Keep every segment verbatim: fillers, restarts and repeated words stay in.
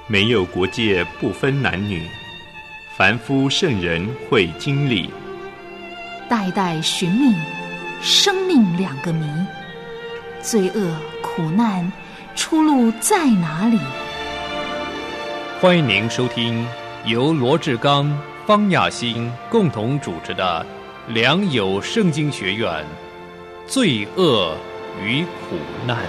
没有国界，不分男女，凡夫圣人会经历， 代代寻觅，生命两个谜，罪恶苦难，出路在哪里？ 欢迎您收听由罗志刚、方雅欣共同主持的良友圣经学院罪恶与苦难。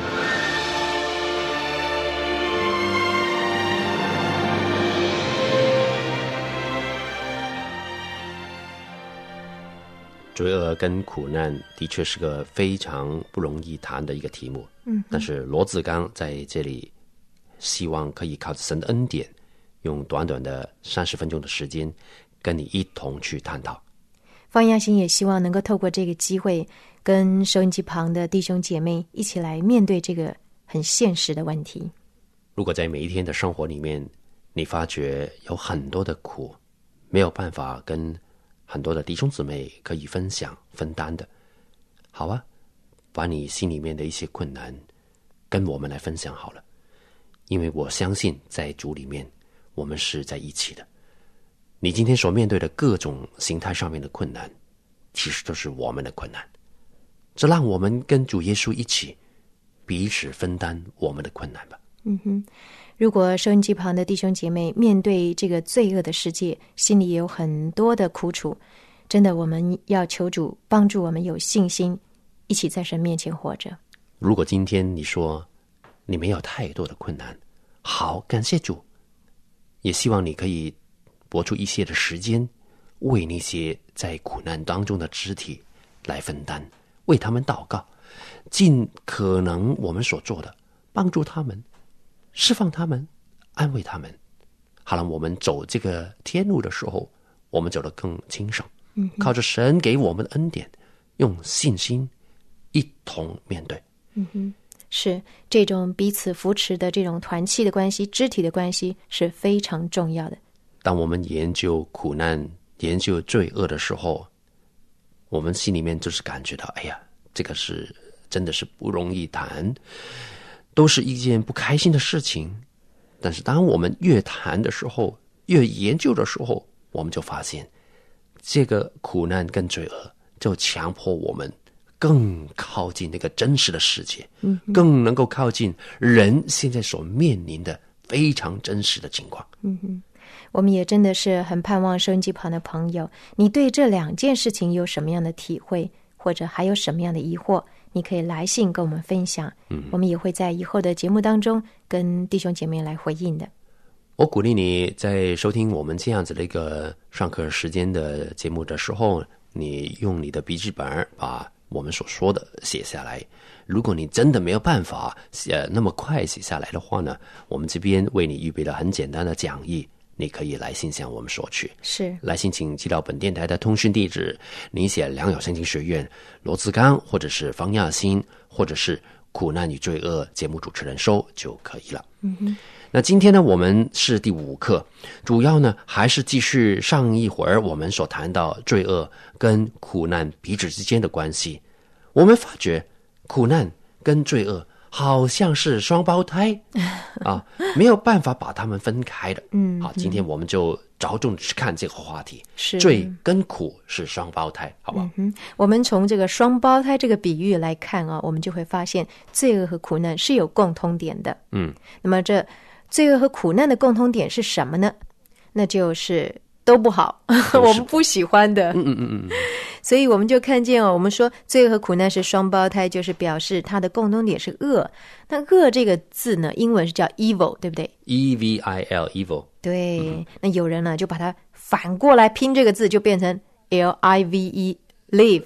罪恶跟苦难的确是个非常不容易谈的一个题目，嗯，但是罗志刚在这里希望可以靠着神的恩典，用短短的三十分钟的时间，跟你一同去探讨。 方亚欣也希望能够透过这个机会，跟收音机旁的弟兄姐妹一起来面对这个很现实的问题。 如果在每一天的生活里面，你发觉有很多的苦，没有办法跟很多的弟兄姊妹可以分享分担的，好啊，把你心里面的一些困难跟我们来分享好了，因为我相信在主里面我们是在一起的。你今天所面对的各种形态上面的困难，其实都是我们的困难，这让我们跟主耶稣一起彼此分担我们的困难吧。 嗯哼，如果收音机旁的弟兄姐妹面对这个罪恶的世界，心里也有很多的苦楚，真的我们要求主帮助我们有信心，一起在神面前活着。 如果今天你说你没有太多的困难，好，感谢主，也希望你可以拨出一些的时间，为那些在苦难当中的肢体来分担，为他们祷告，尽可能我们所做的，帮助他们，释放他们，安慰他们，好了，我们走这个天路的时候，我们走得更轻省，嗯，靠着神给我们的恩典，用信心一同面对。 嗯哼，是这种彼此扶持的这种团契的关系，肢体的关系是非常重要的。 当我们研究苦难、研究罪恶的时候，我们心里面就是感觉到，哎呀，这个是真的是不容易谈，都是一件不开心的事情。但是当我们越谈的时候，越研究的时候，我们就发现这个苦难跟罪恶就强迫我们更靠近那个真实的世界，嗯，更能够靠近人现在所面临的非常真实的情况。 嗯哼，我们也真的是很盼望收音机旁的朋友，你对这两件事情有什么样的体会，或者还有什么样的疑惑，你可以来信跟我们分享，嗯，我们也会在以后的节目当中跟弟兄姐妹来回应的。 我鼓励你在收听我们这样子的一个上课时间的节目的时候，你用你的笔记本把我们所说的写下来。如果你真的没有办法写那么快写下来的话呢，我们这边为你预备了很简单的讲义，你可以来信向我们索取。是，来信请寄到本电台的通讯地址，你写良友圣经学院罗志刚，或者是方亚欣，或者是苦难与罪恶节目主持人收就可以了。嗯哼，那今天呢，我们是第五课，主要呢还是继续上一会儿我们所谈到罪恶跟苦难彼此之间的关系。我们发觉苦难跟罪恶好像是双胞胎啊，没有办法把他们分开的。嗯，好，今天我们就着重去看这个话题，是罪跟苦是双胞胎，好不好？ 嗯，我们从这个双胞胎这个比喻来看啊，我们就会发现罪恶和苦难是有共通点的。嗯，那么这罪恶和苦难的共通点是什么呢？那就是都不好，我们不喜欢的。嗯嗯嗯嗯。所以我们就看见哦，我们说罪恶和苦难是双胞胎，就是表示它的共同点是恶。那恶这个字呢，英文是叫 evil， 对不对？ E V I L evil。 对、嗯、那有人呢就把它反过来拼这个字，就变成 L I V E live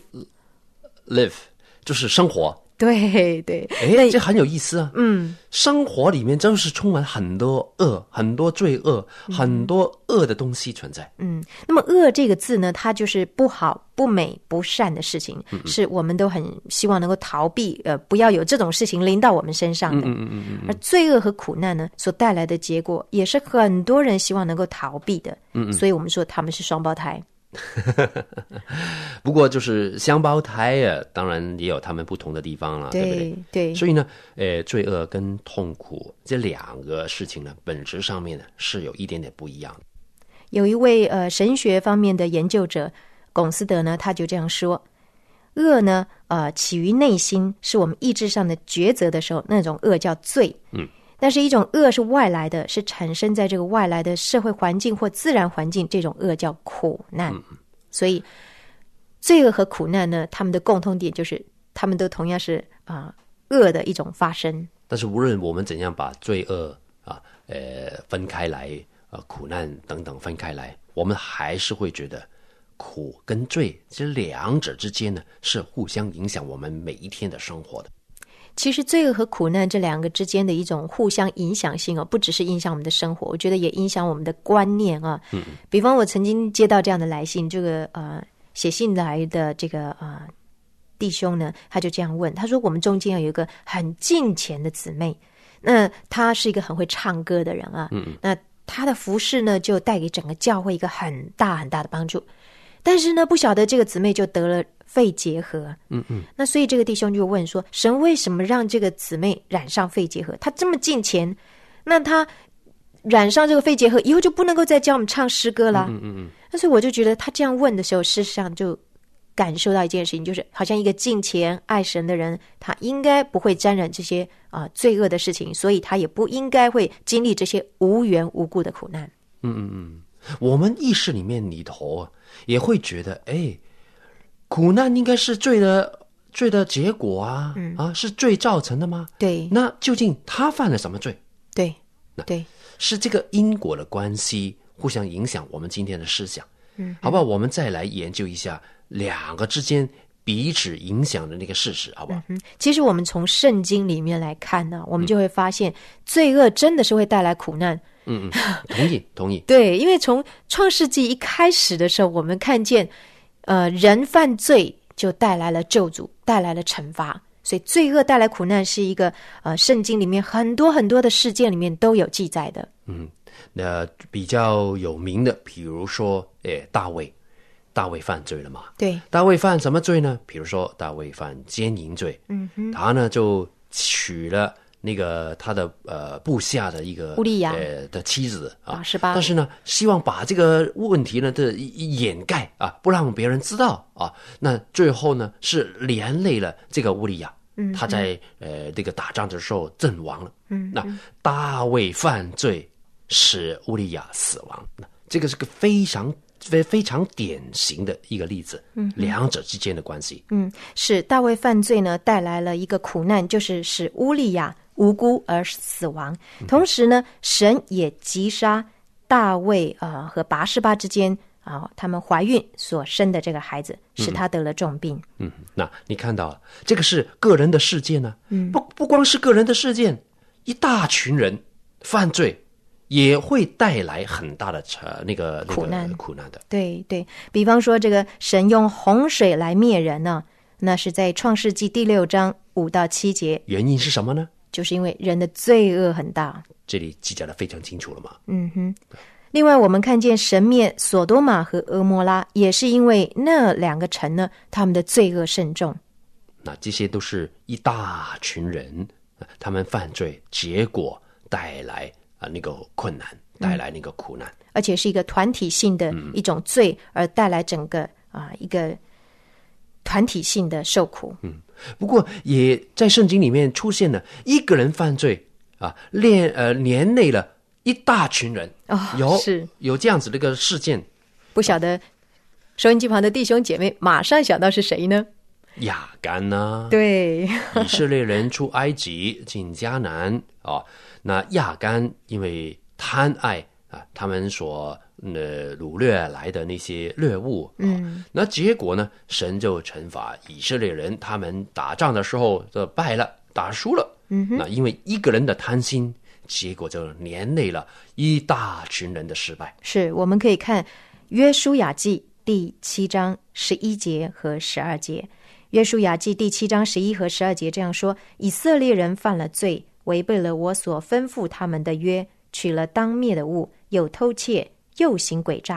live 就是生活。 对对， 哎，这很有意思啊。嗯，生活里面真是充满很多恶，很多罪恶，嗯、很多恶的东西存在。嗯， 那么恶这个字呢，它就是不好、不美、不善的事情，嗯嗯，是我们都很希望能够逃避，呃，不要有这种事情临到我们身上的。嗯嗯嗯嗯。而罪恶和苦难呢，所带来的结果，也是很多人希望能够逃避的。嗯嗯。所以我们说他们是双胞胎。 不过就是双胞胎啊，当然也有他们不同的地方了，对不对？ 对， 所以呢，呃，罪恶跟痛苦这两个事情呢，本质上面呢是有一点点不一样的。 有一位呃神学方面的研究者龚斯德呢，他就这样说：恶呢，呃，起于内心，是我们意志上的抉择的时候，那种恶叫罪。 嗯。 但是一种恶是外来的，是产生在这个外来的社会环境或自然环境，这种恶叫苦难。 嗯、 所以罪恶和苦难呢，他们的共同点就是他们都同样是啊、呃、恶的一种发生。 但是无论我们怎样把罪恶啊呃分开来，呃苦难等等分开来，我们还是会觉得苦跟罪这两者之间呢是互相影响我们每一天的生活的。 其实罪恶和苦难这两个之间的一种互相影响性哦，不只是影响我们的生活，我觉得也影响我们的观念啊。嗯，比方我曾经接到这样的来信，这个呃写信来的这个呃弟兄呢，他就这样问，他说我们中间有一个很敬虔的姊妹，那她是一个很会唱歌的人啊，嗯，那她的服事呢就带给整个教会一个很大很大的帮助，但是呢不晓得这个姊妹就得了肺结核，嗯嗯，那所以这个弟兄就问说，神为什么让这个姊妹染上肺结核？她这么敬虔，那她染上这个肺结核以后就不能够再教我们唱诗歌啦。嗯嗯嗯。那所以我就觉得他这样问的时候，事实上就感受到一件事情，就是好像一个敬虔爱神的人，他应该不会沾染这些啊、呃、罪恶的事情，所以他也不应该会经历这些无缘无故的苦难。 嗯嗯嗯，我们意识里面里头也会觉得，哎。苦难应该是罪的罪的结果啊，嗯、啊，是罪造成的吗？ 对。 那究竟他犯了什么罪？ 对，对， 是这个因果的关系互相影响我们今天的思想。嗯，好不好？我们再来研究一下两个之间彼此影响的那个事实，好不好？ 嗯、其实我们从圣经里面来看呢，我们就会发现，罪恶真的是会带来苦难。 嗯嗯，同意同意。 对，因为从创世纪一开始的时候，我们看见。呃，人犯罪就带来了救赎，带来了惩罚，所以罪恶带来苦难是一个呃，圣经里面很多很多的事件里面都有记载的。 嗯，那比较有名的，比如说，诶，大卫，大卫犯罪了嘛？ 对， 大卫犯什么罪呢？比如说，大卫犯奸淫罪。嗯哼，他呢就娶了。那个他的呃部下的一个乌利亚呃的妻子啊， 是吧？ 但是呢，希望把这个问题呢的掩盖啊，不让别人知道啊。那最后呢，是连累了这个乌利亚，嗯，他在呃这个打仗的时候阵亡了。嗯，那大卫犯罪使乌利亚死亡，那这个是个非常。非非常典型的一个例子，嗯，两者之间的关系， 嗯，是大卫犯罪呢，带来了一个苦难，就是使乌利亚无辜而死亡。同时呢，神也击杀大卫啊、呃、和拔示巴之间啊、呃、他们怀孕所生的这个孩子，使他得了重病。 嗯，嗯那你看到这个是个人的事件呢、啊，嗯，不不光是个人的事件，一大群人犯罪。也会带来很大的呃那个苦难、 那个、苦难的。 对对，比方说这个神用洪水来灭人呢，那是在创世纪第六章五到七节。 原因是什么呢？ 就是因为人的罪恶很大。 这里记载的非常清楚了嘛。 嗯哼。另外，我们看见神灭索多玛和蛾摩拉，也是因为那两个城呢，他们的罪恶甚重。 那这些都是一大群人，他们犯罪，结果带来。啊，那个困难带来那个苦难、嗯， 而且是一个团体性的一种罪，而带来整个啊、呃、一个团体性的受苦。 嗯，不过也在圣经里面出现了一个人犯罪啊，连呃连累了一大群人。 哦， 有是有这样子的一个事件。 不晓得收音机旁的弟兄姐妹马上想到是谁呢？ 亚干呢、啊？ 对， 以色列人出埃及进迦南啊、哦，那亚干因为贪爱啊，他们所呃掳掠来的那些掠物，哦、嗯，那结果呢，神就惩罚以色列人，他们打仗的时候就败了，打输了，嗯，那因为一个人的贪心，结果就连累了一大群人的失败。 是，我们可以看约书亚记第七章十一节和十二节。约书亚记第七章十一和十二节这样说：以色列人犯了罪，违背了我所吩咐他们的约，取了当灭的物，又偷窃，又行诡诈，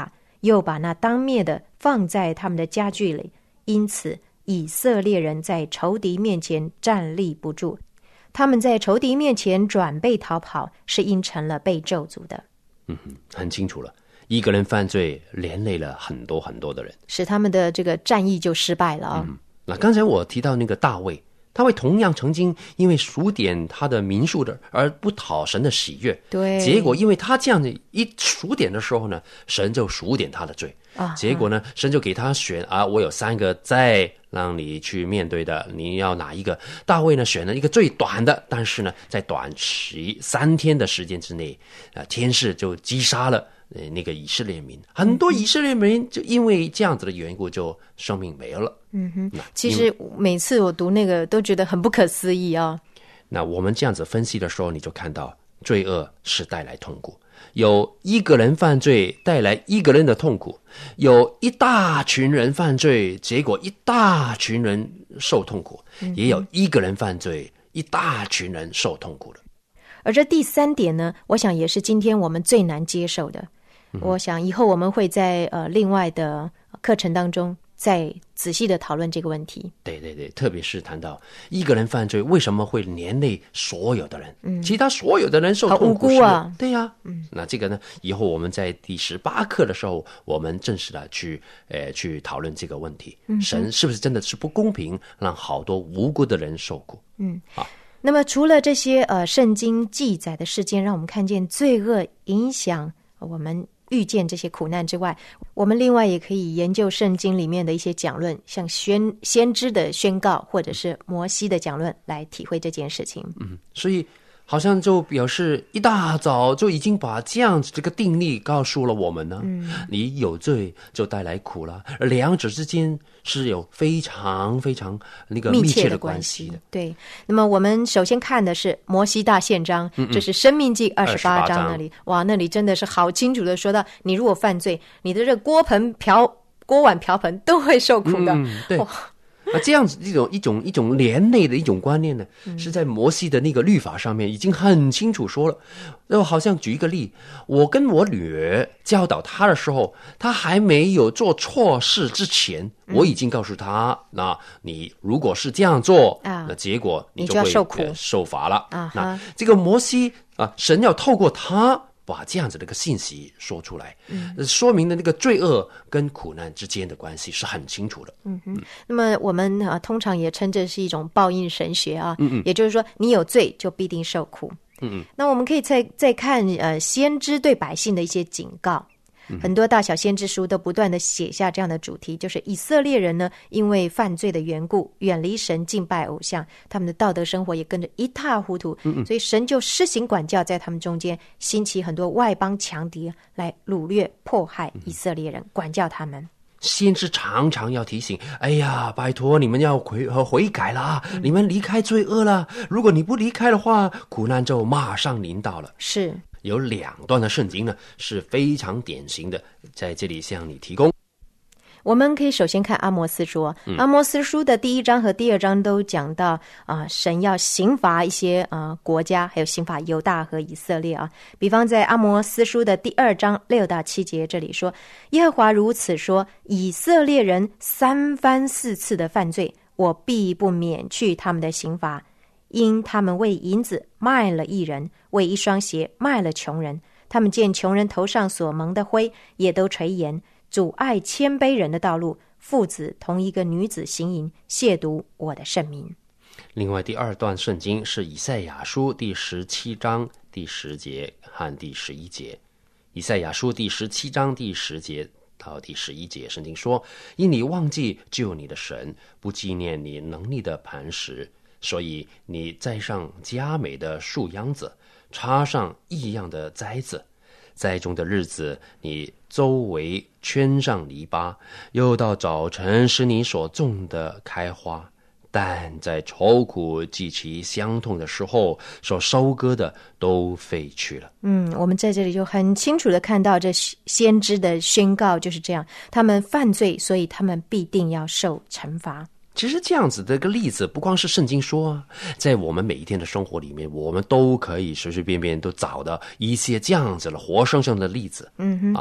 又把那当灭的放在他们的家具里，因此以色列人在仇敌面前站立不住，他们在仇敌面前转背逃跑，是因成了被咒诅的。 嗯哼，很清楚了，一个人犯罪连累了很多很多的人， 使他们的这个战役就失败了啊、哦嗯。那刚才我提到那个大卫，他会同样曾经因为数点他的民数的而不讨神的喜悦， 对， 结果因为他这样子一数点的时候呢，神就数点他的罪啊， 结果呢，神就给他选啊，我有三个再让你去面对的，你要哪一个？大卫呢选了一个最短的，但是呢，在短期三天的时间之内，啊、呃，天使就击杀了呃那个以色列民，很多以色列民就因为这样子的缘故，就生命没了。 嗯哼，其实每次我读那个都觉得很不可思议啊、哦。 那我们这样子分析的时候，你就看到罪恶是带来痛苦。有一个人犯罪带来一个人的痛苦，有一大群人犯罪，结果一大群人受痛苦，也有一个人犯罪，一大群人受痛苦的。 而这第三点呢，我想也是今天我们最难接受的。嗯、我想以后我们会在呃另外的课程当中再仔细的讨论这个问题。 对对对，特别是谈到一个人犯罪为什么会连累所有的人，嗯，其他所有的人受痛苦， 好无辜啊。 对呀、啊，嗯，那这个呢，以后我们在第十八课的时候，我们正式的去呃去讨论这个问题，嗯，神是不是真的是不公平，让好多无辜的人受苦？ 嗯，好。那么除了这些呃圣经记载的事件，让我们看见罪恶影响我们遇见这些苦难之外，我们另外也可以研究圣经里面的一些讲论，像宣先知的宣告，或者是摩西的讲论，来体会这件事情。 嗯，所以好像就表示一大早就已经把这样子这个定律告诉了我们呢。嗯，你有罪就带来苦了，而两者之间是有非常非常那个密切的关系的。 对，那么我们首先看的是摩西大宪章，嗯嗯，这是申命记二十八章那里，哇，那里真的是好清楚的说到，你如果犯罪，你的这锅盆瓢锅碗瓢盆都会受苦的。 嗯，对。哦，那这样子一种一种一种连累的一种观念呢，嗯、是在摩西的那个律法上面已经很清楚说了。就好像举一个例，我跟我女儿教导她的时候，她还没有做错事之前，嗯、我已经告诉她，那你如果是这样做，啊、那结果你就会你就要受苦受罚了。 啊、 那这个摩西啊，神要透过他把这样子的一个信息说出来，嗯，说明的那个罪恶跟苦难之间的关系是很清楚的。 嗯哼，那么我们啊，通常也称这是一种报应神学啊，嗯嗯，也就是说，你有罪就必定受苦。嗯嗯，那我们可以再再看呃，先知对百姓的一些警告。很多大小先知书都不断的写下这样的主题，就是以色列人呢，因为犯罪的缘故，远离神，敬拜偶像，他们的道德生活也跟着一塌糊涂。嗯嗯，所以神就施行管教，在他们中间兴起很多外邦强敌来掳掠迫害以色列人，管教他们。 先知常常要提醒，哎呀，拜托你们要悔悔改啦，嗯、你们离开罪恶了。如果你不离开的话，苦难就马上临到了。 是。 有两段的圣经呢是非常典型的，在这里向你提供。 我们可以首先看阿摩斯书、嗯、阿摩斯书的第一章和第二章都讲到啊、呃，神要刑罚一些啊、呃、国家，还有刑罚犹大和以色列啊。比方在阿摩斯书的第二章六到七节，这里说，耶和华如此说，以色列人三番四次的犯罪，我必不免去他们的刑罚，因他们为银子卖了义人，为一双鞋卖了穷人，他们见穷人头上所蒙的灰，也都垂涎，阻碍谦卑人的道路，父子同一个女子行淫，亵渎我的圣名。 另外第二段圣经是以赛亚书第十七章第十节和第十一节。以赛亚书第十七章第十节到第十一节，圣经说，因你忘记救你的神，不纪念你能力的磐石，所以你栽上佳美的树秧子，插上异样的栽子，栽种的日子，你周围圈上篱笆，又到早晨使你所种的开花，但在愁苦极其相痛的时候，所收割的都废去了。 嗯，我们在这里就很清楚的看到这先知的宣告就是这样，他们犯罪，所以他们必定要受惩罚。 其实这样子的一个例子不光是圣经说啊，在我们每一天的生活里面，我们都可以随随便便都找到一些这样子的活生生的例子。 嗯哼， 啊，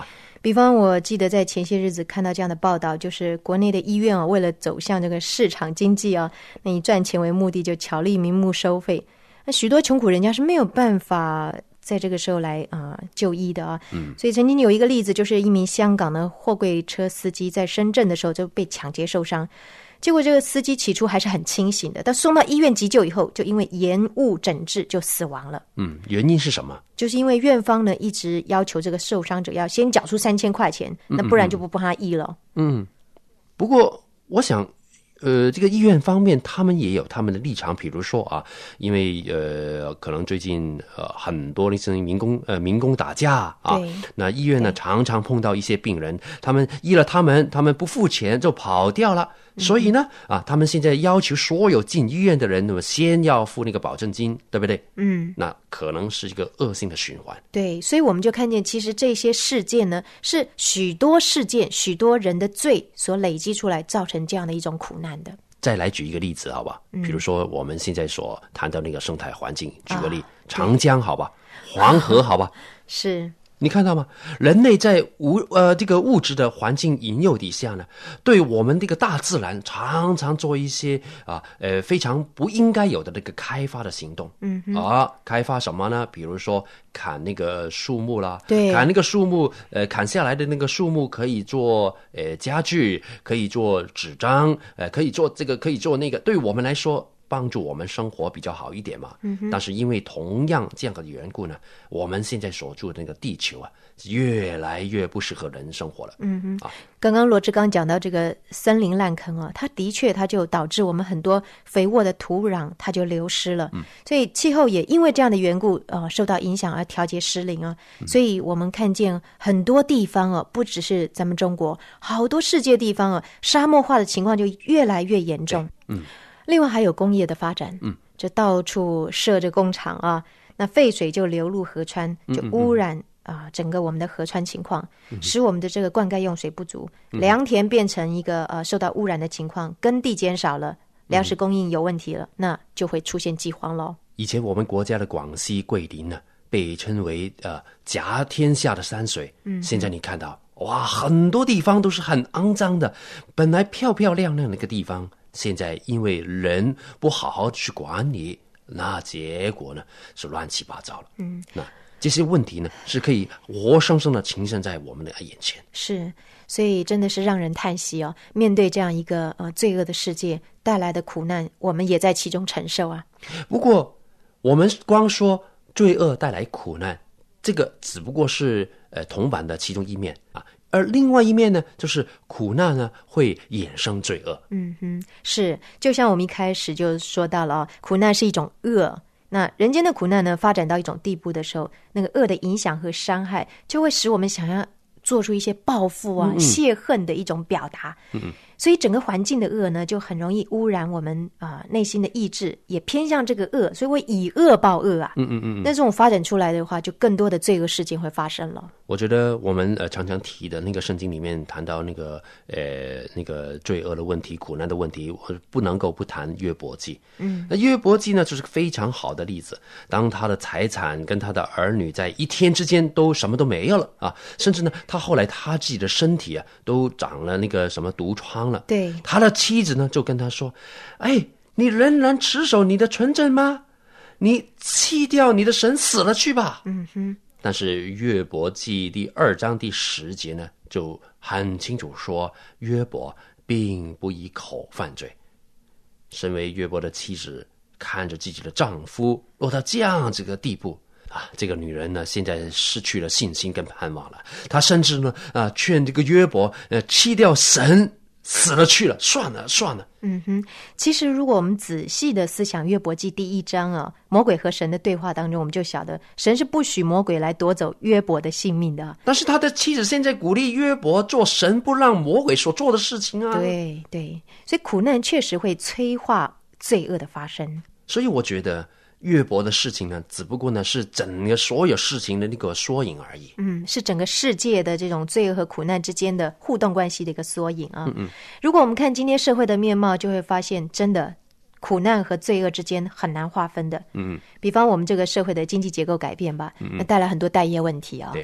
比方我记得在前些日子看到这样的报道，就是国内的医院啊，为了走向这个市场经济啊，那以赚钱为目的就巧立名目收费，那许多穷苦人家是没有办法在这个时候来啊、呃、就医的啊。嗯，所以曾经有一个例子，就是一名香港的货柜车司机在深圳的时候就被抢劫受伤。结果这个司机起初还是很清醒的，但送到医院急救以后，就因为延误诊治就死亡了。 嗯，原因是什么？ 就是因为院方呢一直要求这个受伤者要先缴出三千块钱，那不然就不帮他医了。 嗯，不过我想。呃，这个医院方面，他们也有他们的立场，比如说啊，因为呃，可能最近呃很多那些民工呃民工打架啊，那医院呢常常碰到一些病人，他们医了他们，他们不付钱就跑掉了，所以呢啊，他们现在要求所有进医院的人，那么先要付那个保证金，对不对？嗯，那可能是一个恶性的循环。 对，所以我们就看见，其实这些事件呢，是许多事件、许多人的罪所累积出来，造成这样的一种苦难的。 再来举一个例子，好吧？嗯，比如说我们现在所谈到那个生态环境，举个例，啊、长江，好吧，黄河，好吧， 是。 你看到吗？人类在无呃这个物质的环境引诱底下呢，对我们这个大自然常常做一些啊呃非常不应该有的那个开发的行动。嗯啊，开发什么呢？比如说砍那个树木啦， 对， 砍那个树木，呃，砍下来的那个树木可以做呃家具，可以做纸张，呃，可以做这个，可以做那个，对我们来说。帮助我们生活比较好一点嘛，嗯、但是因为同样这样的缘故呢，我们现在所住的那个地球啊，越来越不适合人生活了。嗯哼，啊， 刚刚罗志刚讲到这个森林烂坑啊，它的确它就导致我们很多肥沃的土壤它就流失了，嗯，所以气候也因为这样的缘故呃受到影响而调节失灵啊，嗯、所以我们看见很多地方啊，不只是咱们中国，好多世界地方啊，沙漠化的情况就越来越严重。嗯。另外还有工业的发展，嗯，就到处设着工厂啊，那废水就流入河川，就污染啊、呃、整个我们的河川情况，使我们的这个灌溉用水不足，良田变成一个呃受到污染的情况，耕地减少了，粮食供应有问题了，那就会出现饥荒咯。 以前我们国家的广西桂林呢，被称为呃甲天下的山水，嗯，现在你看到哇，很多地方都是很肮脏的，本来漂漂亮亮的一个地方。现在因为人不好好去管理，那结果呢是乱七八糟了。嗯，那这些问题呢是可以活生生的呈现在我们的眼前。 是，所以真的是让人叹息哦。面对这样一个呃罪恶的世界带来的苦难，我们也在其中承受啊。 不过我们光说罪恶带来苦难，这个只不过是呃铜板的其中一面啊。而另外一面呢，就是苦难呢会衍生罪恶。 嗯哼，是，就像我们一开始就说到了，苦难是一种恶。那人间的苦难呢，发展到一种地步的时候，那个恶的影响和伤害，就会使我们想要做出一些报复啊、嗯嗯泄恨的一种表达。嗯嗯，所以整个环境的恶呢，就很容易污染我们啊、呃、内心的意志，也偏向这个恶，所以会以恶报恶啊。嗯嗯嗯。那这种发展出来的话，就更多的罪恶事件会发生了。 我觉得我们呃常常提的那个圣经里面谈到那个呃那个罪恶的问题、苦难的问题，不能够不谈约伯记。嗯，那约伯记呢就是个非常好的例子。当他的财产跟他的儿女在一天之间都什么都没有了啊，甚至呢他后来他自己的身体啊都长了那个什么毒疮了。 对， 他的妻子呢就跟他说：“哎，你仍然持守你的纯正吗？你弃掉你的神死了去吧。”嗯哼。但是约伯记第二章第十节呢，就很清楚说，约伯并不以口犯罪。身为约伯的妻子，看着自己的丈夫落到这样这个地步啊，这个女人呢，现在失去了信心跟盼望了。她甚至呢，啊，劝这个约伯，呃，弃掉神。死了去了，算了算了。 嗯哼，其实如果我们仔细的思想约伯记第一章啊，魔鬼和神的对话当中，我们就晓得神是不许魔鬼来夺走约伯的性命的。 但是他的妻子现在鼓励约伯做神不让魔鬼所做的事情啊。 对对，所以苦难确实会催化罪恶的发生。 所以我觉得约伯的事情呢，只不过呢是整个所有事情的那个缩影而已。 嗯，是整个世界的这种罪恶和苦难之间的互动关系的一个缩影啊。嗯嗯。如果我们看今天社会的面貌，就会发现真的苦难和罪恶之间很难划分的。嗯。比方我们这个社会的经济结构改变吧，嗯、那带来很多待业问题啊。 对。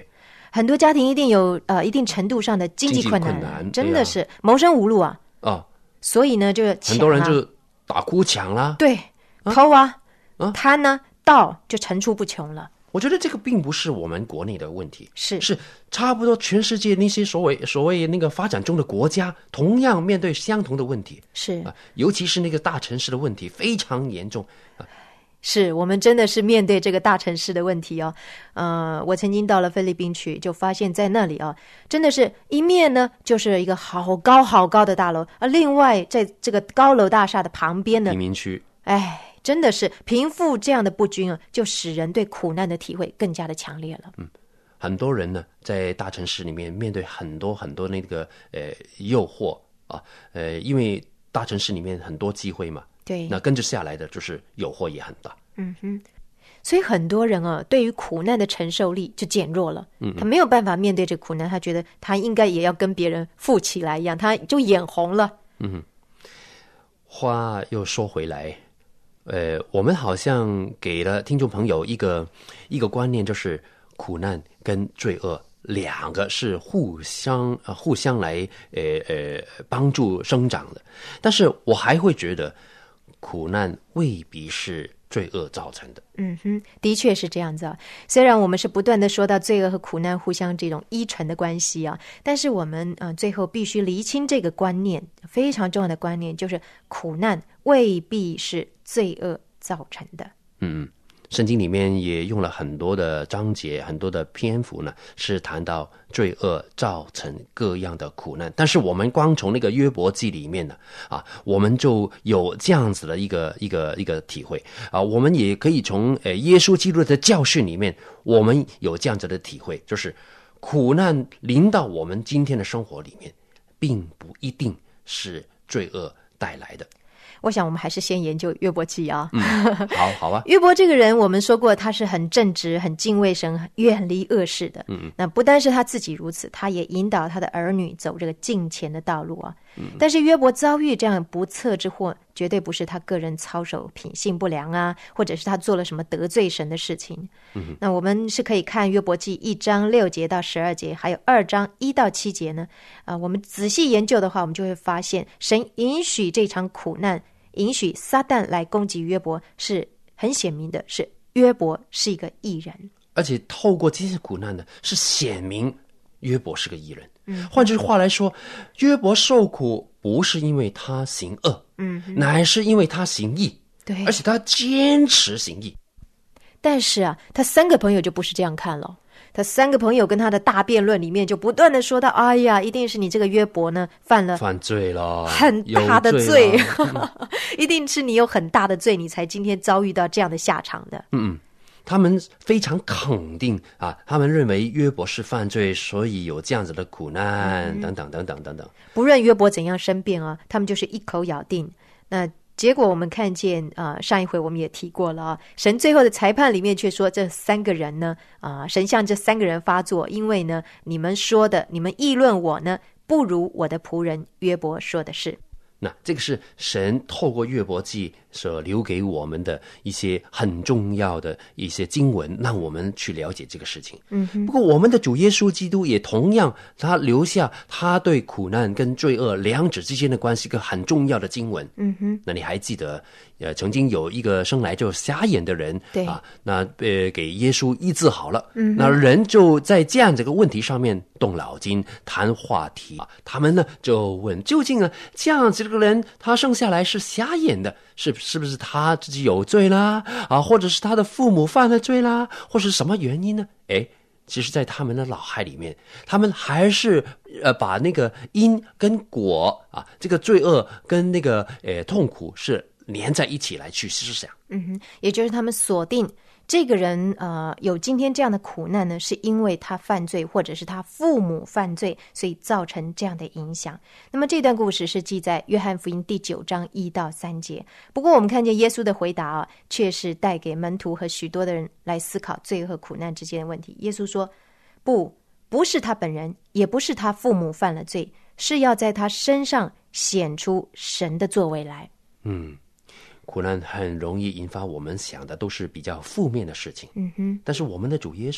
很多家庭一定有呃一定程度上的经济困难， 经济困难真的是谋生无路啊。 哦， 所以呢，就抢啊很多人就打哭抢啦。 对偷啊、 啊贪呢、盗就层出不穷了。 我觉得这个并不是我们国内的问题， 是是差不多全世界那些所谓所谓那个发展中的国家，同样面对相同的问题是啊，尤其是那个大城市的问题非常严重。 是，我们真的是面对这个大城市的问题哦。呃，我曾经到了菲律宾去，就发现在那里啊，真的是一面呢就是一个好高好高的大楼，而另外在这个高楼大厦的旁边呢， 贫民区， 哎，真的是贫富这样的不均啊，就使人对苦难的体会更加的强烈了。 嗯，很多人呢在大城市里面面对很多很多那个呃诱惑啊，呃，因为大城市里面很多机会嘛， 对， 那跟着下来的就是诱惑也很大。 嗯哼，所以很多人啊，对于苦难的承受力就减弱了。嗯，他没有办法面对这苦难，他觉得他应该也要跟别人富起来一样，他就眼红了。 嗯，话又说回来，呃，我们好像给了听众朋友一个一个观念，就是苦难跟罪恶两个是互相呃互相来呃呃帮助生长的，但是我还会觉得苦难未必是罪恶造成的。 嗯哼，的确是这样子啊。虽然我们是不断的说到罪恶和苦难互相这种依存的关系啊，但是我们呃最后必须厘清这个观念，非常重要的观念，就是苦难未必是罪恶造成的。 嗯，圣经里面也用了很多的章节，很多的篇幅呢，是谈到罪恶造成各样的苦难。但是我们光从那个约伯记里面呢，啊，我们就有这样子的一个一个一个体会啊。我们也可以从呃耶稣基督的教训里面，我们有这样子的体会，就是苦难临到我们今天的生活里面，并不一定是罪恶带来的。 我想我们还是先研究约伯记啊。 嗯，好好啊。 约伯这个人，我们说过他是很正直、很敬畏神、远离恶事的。嗯，那不单是他自己如此，他也引导他的儿女走这个敬虔的道路啊。嗯，但是约伯遭遇这样不测之祸，绝对不是他个人操守品性不良啊，或者是他做了什么得罪神的事情。嗯，那我们是可以看约伯记一章六节到十二节，还有二章一到七节呢。啊、呃，我们仔细研究的话，我们就会发现，神允许这场苦难，允许撒旦来攻击约伯，是很显明的，是约伯是一个义人， 而且透过这些苦难呢，是显明约伯是个义人。嗯，换句话来说，约伯受苦不是因为他行恶，嗯，乃是因为他行义， 对， 而且他坚持行义。 但是啊，他三个朋友就不是这样看了。他三个朋友跟他的大辩论里面就不断的说到，哎呀，一定是你这个约伯呢犯了犯罪了， 很大的罪，一定是你有很大的罪，你才今天遭遇到这样的下场的。 嗯，他们非常肯定啊，他们认为约伯是犯罪，所以有这样子的苦难，嗯、等等等等等等。 不论约伯怎样申辩啊，他们就是一口咬定。那结果我们看见啊、呃，上一回我们也提过了啊，神最后的裁判里面却说这三个人呢啊、呃，神向这三个人发作，因为呢你们说的，你们议论我呢，不如我的仆人约伯说的是。 那这个是神透过约伯记所留给我们的一些很重要的一些经文，让我们去了解这个事情。嗯哼，不过我们的主耶稣基督也同样，他留下他对苦难跟罪恶两者之间的关系一个很重要的经文。嗯哼，那你还记得，呃，曾经有一个生来就瞎眼的人， 对啊，那呃给耶稣医治好了。嗯，那人就在这样这个问题上面动脑筋谈话题啊，他们呢就问，究竟呢这样子这个人他生下来是瞎眼的，是是不是他自己有罪啦？啊，或者是他的父母犯了罪啦，或是什么原因呢？诶，其实在他们的脑海里面，他们还是呃把那个因跟果啊，这个罪恶跟那个呃痛苦是连在一起来去思想。 嗯哼，也就是他们锁定这个人呃有今天这样的苦难呢，是因为他犯罪，或者是他父母犯罪，所以造成这样的影响。那么这段故事是记在约翰福音第九章一到三节。不过我们看见耶稣的回答啊，却是带给门徒和许多的人来思考罪恶和苦难之间的问题。耶稣说，不，不是他本人，也不是他父母犯了罪，是要在他身上显出神的作为来。 嗯，苦难很容易引发我们想的都是比较负面的事情。嗯哼，但是我们的主耶稣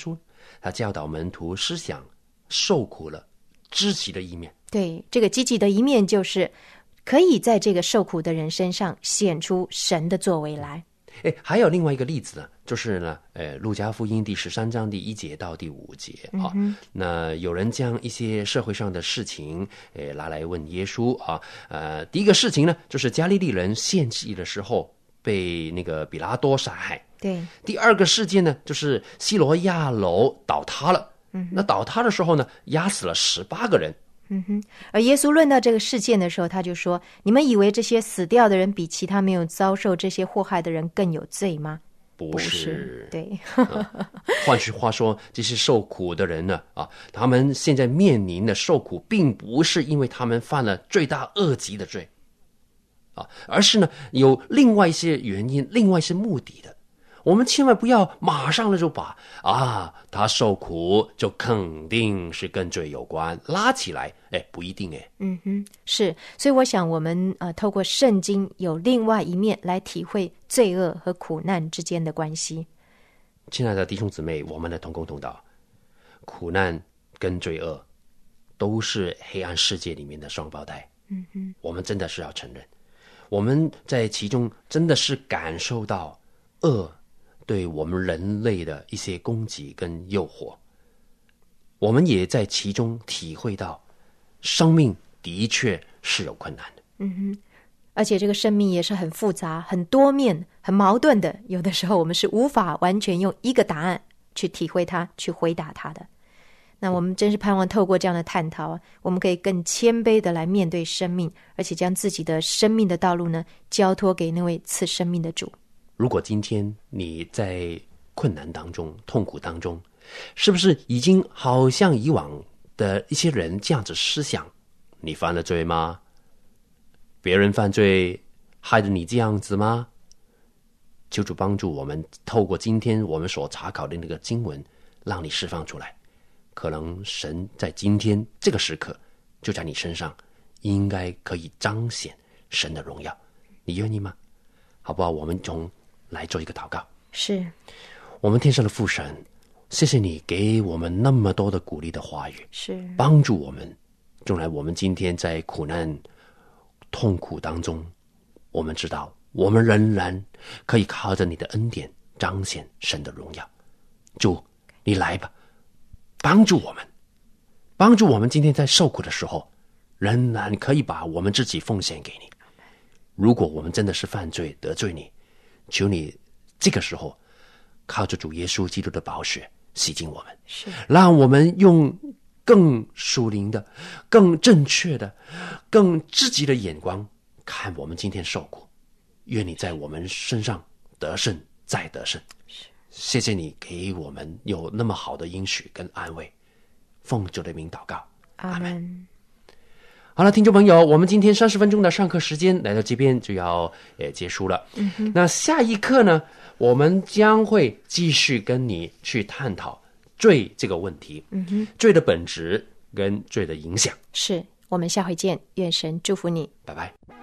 他教导门徒思想受苦了积极的一面。 对，这个积极的一面就是可以在这个受苦的人身上显出神的作为来。 诶，还有另外一个例子呢，就是呢，呃，路加福音第十三章第一节到第五节啊、嗯。那有人将一些社会上的事情，呃，拿来问耶稣啊。呃，第一个事情呢，就是加利利人献祭的时候被那个比拉多杀害。 对。 第二个事件呢，就是西罗亚楼倒塌了。嗯。那倒塌的时候呢，压死了十八个人。 嗯哼，而耶稣论到这个事件的时候，他就说：“你们以为这些死掉的人比其他没有遭受这些祸害的人更有罪吗？ 不是，不是对。 啊、换句话说，这些受苦的人呢，啊，他们现在面临的受苦，并不是因为他们犯了罪大恶极的罪，啊，而是呢有另外一些原因，另外一些目的的。”我们千万不要马上的就把啊，他受苦就肯定是跟罪有关拉起来，哎，不一定哎。 嗯哼，是，所以我想我们呃透过圣经有另外一面来体会罪恶和苦难之间的关系。 亲爱的弟兄姊妹，我们的同工同道，苦难跟罪恶都是黑暗世界里面的双胞胎。嗯哼，我们真的是要承认，我们在其中真的是感受到恶对我们人类的一些攻击跟诱惑，我们也在其中体会到生命的确是有困难的。 嗯哼，而且这个生命也是很复杂、很多面、很矛盾的，有的时候我们是无法完全用一个答案去体会它、去回答它的。那我们真是盼望透过这样的探讨啊，我们可以更谦卑的来面对生命，而且将自己的生命的道路呢交托给那位赐生命的主。 如果今天你在困难当中、痛苦当中，是不是已经好像以往的一些人这样子思想？你犯了罪吗？别人犯罪害得你这样子吗？求主帮助我们，透过今天我们所查考的那个经文，让你释放出来。可能神在今天这个时刻，就在你身上，应该可以彰显神的荣耀。你愿意吗？好不好？我们从来做一个祷告。 是， 我们天上的父神，谢谢你给我们那么多的鼓励的话语， 是帮助我们。将来我们今天在苦难痛苦当中，我们知道我们仍然可以靠着你的恩典彰显神的荣耀。主，你来吧，帮助我们，帮助我们今天在受苦的时候，仍然可以把我们自己奉献给你。如果我们真的是犯罪得罪你，求你这个时候靠着主耶稣基督的宝血洗净我们， 是让我们用更属灵的、更正确的、更积极的眼光看我们今天受苦。愿你在我们身上得胜再得胜。谢谢你给我们有那么好的应许跟安慰，奉主的名祷告， 阿们。 好了，听众朋友，我们今天三十分钟的上课时间来到这边就要呃结束了。嗯哼，那下一课呢，我们将会继续跟你去探讨罪这个问题。嗯哼，罪的本质跟罪的影响。 是，我们下回见，愿神祝福你， 拜拜。